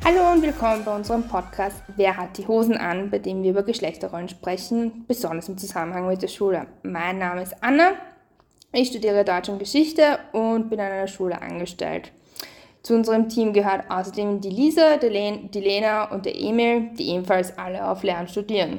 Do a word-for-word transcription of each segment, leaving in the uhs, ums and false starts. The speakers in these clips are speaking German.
Hallo und willkommen bei unserem Podcast Wer hat die Hosen an, bei dem wir über Geschlechterrollen sprechen, besonders im Zusammenhang mit der Schule. Mein Name ist Anna, ich studiere Deutsch und Geschichte und bin an einer Schule angestellt. Zu unserem Team gehört außerdem die Lisa, die, Len- die Lena und der Emil, die ebenfalls alle auf Lehramt studieren.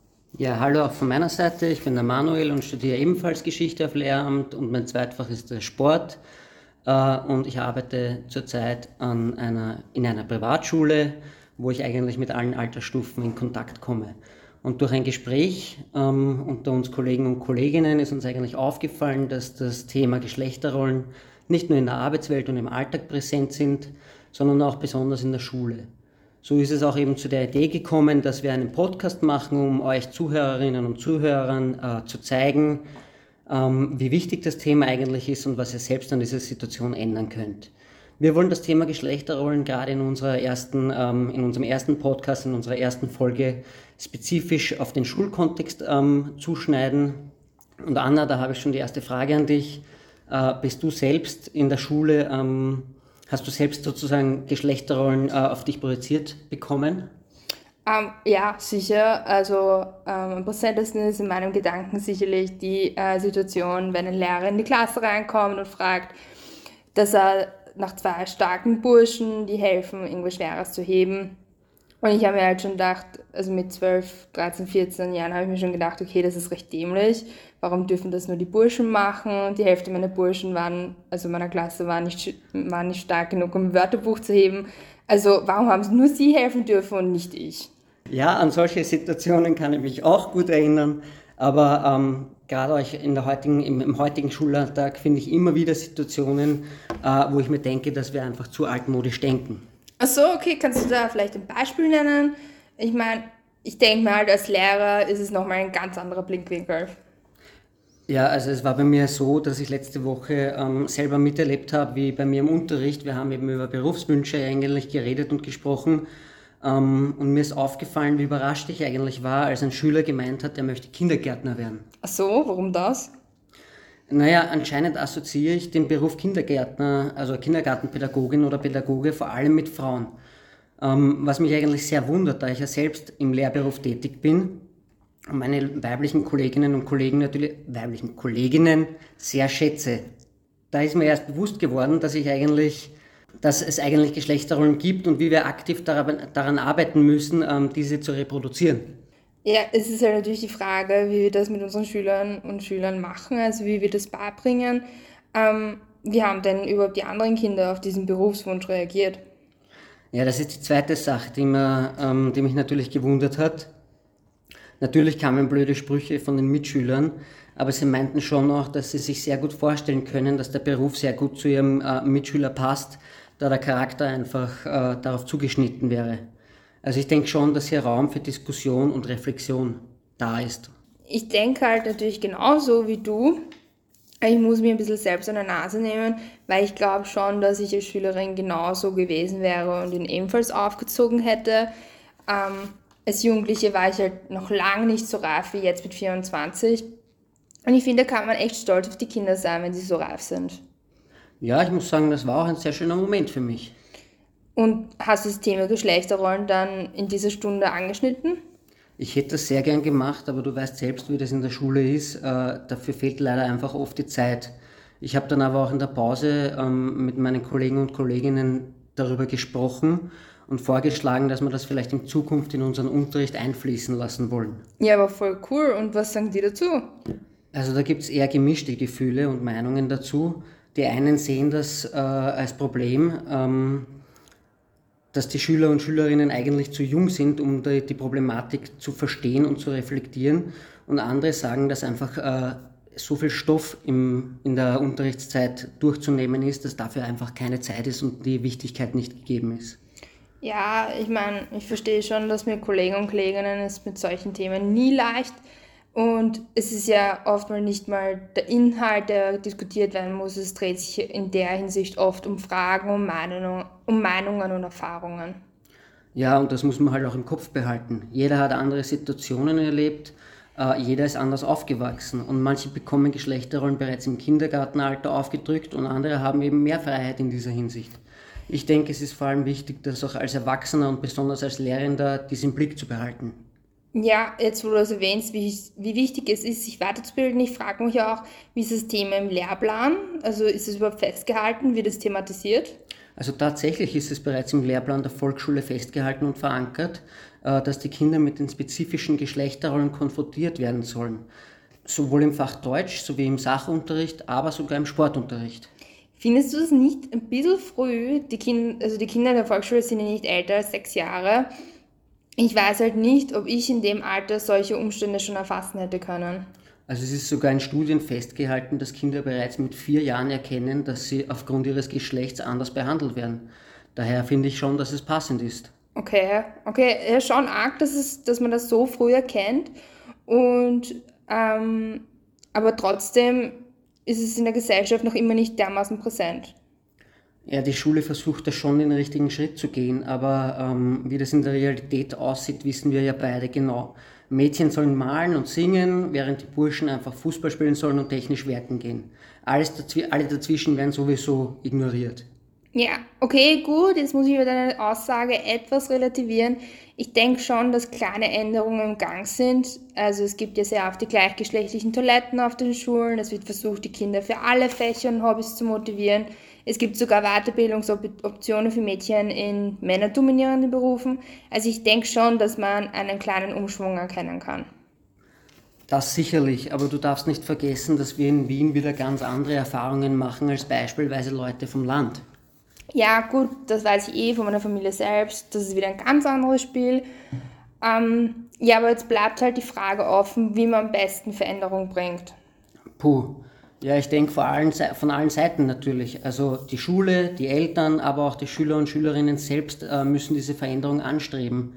Ja, hallo auch von meiner Seite. Ich bin der Manuel und studiere ebenfalls Geschichte auf Lehramt und mein Zweitfach ist der Sport. Äh, Und ich arbeite zurzeit an einer, in einer Privatschule, wo ich eigentlich mit allen Altersstufen in Kontakt komme. Und durch ein Gespräch ähm, unter uns Kollegen und Kolleginnen ist uns eigentlich aufgefallen, dass das Thema Geschlechterrollen nicht nur in der Arbeitswelt und im Alltag präsent sind, sondern auch besonders in der Schule. So ist es auch eben zu der Idee gekommen, dass wir einen Podcast machen, um euch Zuhörerinnen und Zuhörern äh, zu zeigen, ähm, wie wichtig das Thema eigentlich ist und was ihr selbst an dieser Situation ändern könnt. Wir wollen das Thema Geschlechterrollen gerade in, unserer ersten, ähm, in unserem ersten Podcast, in unserer ersten Folge spezifisch auf den Schulkontext ähm, zuschneiden. Und Anna, da habe ich schon die erste Frage an dich. Äh, bist du selbst in der Schule, ähm, hast du selbst sozusagen Geschlechterrollen äh, auf dich projiziert bekommen? Ähm, ja, sicher. Also ähm, am präsentesten ist in meinem Gedanken sicherlich die äh, Situation, wenn ein Lehrer in die Klasse reinkommt und fragt, dass er nach zwei starken Burschen, die helfen, irgendwas Schweres zu heben. Und ich habe mir halt schon gedacht, also mit zwölf, dreizehn, vierzehn Jahren habe ich mir schon gedacht, okay, das ist recht dämlich. Warum dürfen das nur die Burschen machen? Die Hälfte meiner Burschen waren, also meiner Klasse, waren nicht, waren nicht stark genug, um ein Wörterbuch zu heben. Also warum haben nur sie helfen dürfen und nicht ich? Ja, an solche Situationen kann ich mich auch gut erinnern, aber ähm, gerade euch in der heutigen, im, im heutigen Schulalltag finde ich immer wieder Situationen, äh, wo ich mir denke, dass wir einfach zu altmodisch denken. Ach so, okay, kannst du da vielleicht ein Beispiel nennen? Ich meine, ich denke mal, halt, als Lehrer ist es nochmal ein ganz anderer Blickwinkel. Ja, also es war bei mir so, dass ich letzte Woche ähm, selber miterlebt habe, wie bei mir im Unterricht, wir haben eben über Berufswünsche eigentlich geredet und gesprochen. Ähm, und mir ist aufgefallen, wie überrascht ich eigentlich war, als ein Schüler gemeint hat, er möchte Kindergärtner werden. Ach so, warum das? Naja, anscheinend assoziiere ich den Beruf Kindergärtner, also Kindergartenpädagogin oder Pädagoge vor allem mit Frauen. Ähm, was mich eigentlich sehr wundert, da ich ja selbst im Lehrberuf tätig bin und meine weiblichen Kolleginnen und Kollegen natürlich, weiblichen Kolleginnen sehr schätze. Da ist mir erst bewusst geworden, dass ich eigentlich, dass es eigentlich Geschlechterrollen gibt und wie wir aktiv daran, daran arbeiten müssen, ähm, diese zu reproduzieren. Ja, es ist halt natürlich die Frage, wie wir das mit unseren Schülern und Schülern machen, also wie wir das beibringen. Ähm, wie haben denn überhaupt die anderen Kinder auf diesen Berufswunsch reagiert? Ja, das ist die zweite Sache, die, mir, ähm, die mich natürlich gewundert hat. Natürlich kamen blöde Sprüche von den Mitschülern, aber sie meinten schon auch, dass sie sich sehr gut vorstellen können, dass der Beruf sehr gut zu ihrem äh, Mitschüler passt, da der Charakter einfach äh, darauf zugeschnitten wäre. Also ich denke schon, dass hier Raum für Diskussion und Reflexion da ist. Ich denke halt natürlich genauso wie du. Ich muss mir ein bisschen selbst an der Nase nehmen, weil ich glaube schon, dass ich als Schülerin genauso gewesen wäre und ihn ebenfalls aufgezogen hätte. Ähm, als Jugendliche war ich halt noch lange nicht so reif wie jetzt mit vierundzwanzig. Und ich finde, da kann man echt stolz auf die Kinder sein, wenn sie so reif sind. Ja, ich muss sagen, das war auch ein sehr schöner Moment für mich. Und hast du das Thema Geschlechterrollen dann in dieser Stunde angeschnitten? Ich hätte das sehr gern gemacht, aber du weißt selbst, wie das in der Schule ist. Äh, dafür fehlt leider einfach oft die Zeit. Ich habe dann aber auch in der Pause ähm, mit meinen Kollegen und Kolleginnen darüber gesprochen und vorgeschlagen, dass wir das vielleicht in Zukunft in unseren Unterricht einfließen lassen wollen. Ja, aber voll cool. Und was sagen die dazu? Also da gibt es eher gemischte Gefühle und Meinungen dazu. Die einen sehen das äh, als Problem, ähm, dass die Schüler und Schülerinnen eigentlich zu jung sind, um die, die Problematik zu verstehen und zu reflektieren. Und andere sagen, dass einfach äh, so viel Stoff im, in der Unterrichtszeit durchzunehmen ist, dass dafür einfach keine Zeit ist und die Wichtigkeit nicht gegeben ist. Ja, ich meine, ich verstehe schon, dass mir Kollegen und Kolleginnen es mit solchen Themen nie leicht. Und es ist ja oft mal nicht mal der Inhalt, der diskutiert werden muss. Es dreht sich in der Hinsicht oft um Fragen, um Meinungen, um Meinungen und Erfahrungen. Ja, und das muss man halt auch im Kopf behalten. Jeder hat andere Situationen erlebt, äh, jeder ist anders aufgewachsen und manche bekommen Geschlechterrollen bereits im Kindergartenalter aufgedrückt und andere haben eben mehr Freiheit in dieser Hinsicht. Ich denke, es ist vor allem wichtig, das auch als Erwachsener und besonders als Lehrender diesen Blick zu behalten. Ja, jetzt wo du das erwähnst, wie, wie wichtig es ist, sich weiterzubilden, ich frage mich auch, wie ist das Thema im Lehrplan? Also ist es überhaupt festgehalten, wird es thematisiert? Also tatsächlich ist es bereits im Lehrplan der Volksschule festgehalten und verankert, dass die Kinder mit den spezifischen Geschlechterrollen konfrontiert werden sollen. Sowohl im Fach Deutsch sowie im Sachunterricht, aber sogar im Sportunterricht. Findest du es nicht ein bisschen früh? Die kind, also die Kinder in der Volksschule sind ja nicht älter als sechs Jahre. Ich weiß halt nicht, ob ich in dem Alter solche Umstände schon erfassen hätte können. Also es ist sogar in Studien festgehalten, dass Kinder bereits mit vier Jahren erkennen, dass sie aufgrund ihres Geschlechts anders behandelt werden. Daher finde ich schon, dass es passend ist. Okay, okay, ja, schon arg, dass, es, dass man das so früh erkennt. Und, ähm, aber trotzdem ist es in der Gesellschaft noch immer nicht dermaßen präsent. Ja, die Schule versucht da schon den richtigen Schritt zu gehen, aber ähm, wie das in der Realität aussieht, wissen wir ja beide genau. Mädchen sollen malen und singen, während die Burschen einfach Fußball spielen sollen und technisch werken gehen. Alles dazw- alle dazwischen werden sowieso ignoriert. Ja, okay, gut, jetzt muss ich über deine Aussage etwas relativieren. Ich denke schon, dass kleine Änderungen im Gang sind. Also es gibt ja sehr oft die gleichgeschlechtlichen Toiletten auf den Schulen. Es wird versucht, die Kinder für alle Fächer und Hobbys zu motivieren. Es gibt sogar Weiterbildungsoptionen für Mädchen in männerdominierenden Berufen. Also ich denke schon, dass man einen kleinen Umschwung erkennen kann. Das sicherlich, aber du darfst nicht vergessen, dass wir in Wien wieder ganz andere Erfahrungen machen als beispielsweise Leute vom Land. Ja, gut, das weiß ich eh von meiner Familie selbst. Das ist wieder ein ganz anderes Spiel. Ähm, ja, aber jetzt bleibt halt die Frage offen, wie man am besten Veränderung bringt. Puh, ja, ich denke von allen, von allen Seiten natürlich. Also die Schule, die Eltern, aber auch die Schüler und Schülerinnen selbst äh, müssen diese Veränderung anstreben.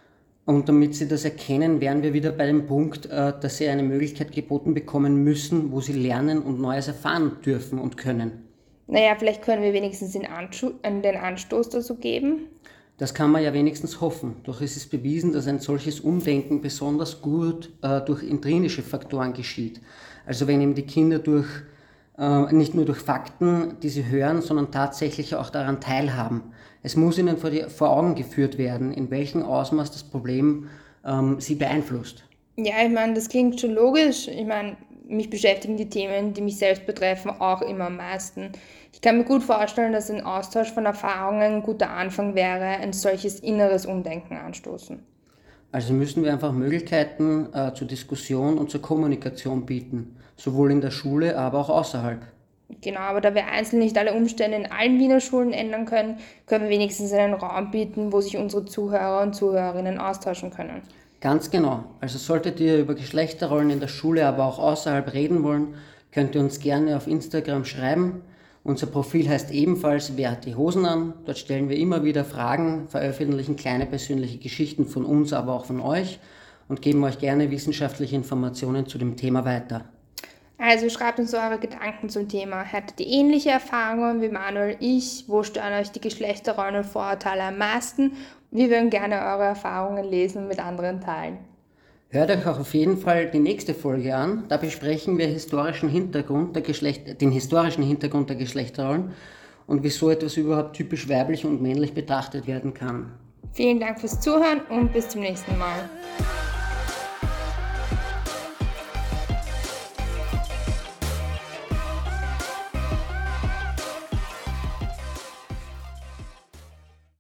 Und damit sie das erkennen, wären wir wieder bei dem Punkt, äh, dass sie eine Möglichkeit geboten bekommen müssen, wo sie lernen und Neues erfahren dürfen und können. Naja, vielleicht können wir wenigstens den, Anschu- äh, den Anstoß dazu geben. Das kann man ja wenigstens hoffen. Doch es ist bewiesen, dass ein solches Umdenken besonders gut äh, durch intrinsische Faktoren geschieht. Also wenn eben die Kinder durch, äh, nicht nur durch Fakten, die sie hören, sondern tatsächlich auch daran teilhaben. Es muss ihnen vor, die, vor Augen geführt werden, in welchem Ausmaß das Problem ähm, sie beeinflusst. Ja, ich meine, das klingt schon logisch. Ich meine, mich beschäftigen die Themen, die mich selbst betreffen, auch immer am meisten. Ich kann mir gut vorstellen, dass ein Austausch von Erfahrungen ein guter Anfang wäre, ein solches inneres Umdenken anstoßen. Also müssen wir einfach Möglichkeiten äh, zur Diskussion und zur Kommunikation bieten, sowohl in der Schule, aber auch außerhalb. Genau, aber da wir einzeln nicht alle Umstände in allen Wiener Schulen ändern können, können wir wenigstens einen Raum bieten, wo sich unsere Zuhörer und Zuhörerinnen austauschen können. Ganz genau. Also solltet ihr über Geschlechterrollen in der Schule, aber auch außerhalb reden wollen, könnt ihr uns gerne auf Instagram schreiben. Unser Profil heißt ebenfalls Wer hat die Hosen an? Dort stellen wir immer wieder Fragen, veröffentlichen kleine persönliche Geschichten von uns, aber auch von euch und geben euch gerne wissenschaftliche Informationen zu dem Thema weiter. Also schreibt uns eure Gedanken zum Thema. Hattet ihr ähnliche Erfahrungen wie Manuel und ich? Wo stören euch die Geschlechterrollen und Vorurteile am meisten? Wir würden gerne eure Erfahrungen lesen und mit anderen teilen. Hört euch auch auf jeden Fall die nächste Folge an. Da besprechen wir historischen Hintergrund der Geschlecht- den historischen Hintergrund der Geschlechterrollen und wieso etwas überhaupt typisch weiblich und männlich betrachtet werden kann. Vielen Dank fürs Zuhören und bis zum nächsten Mal.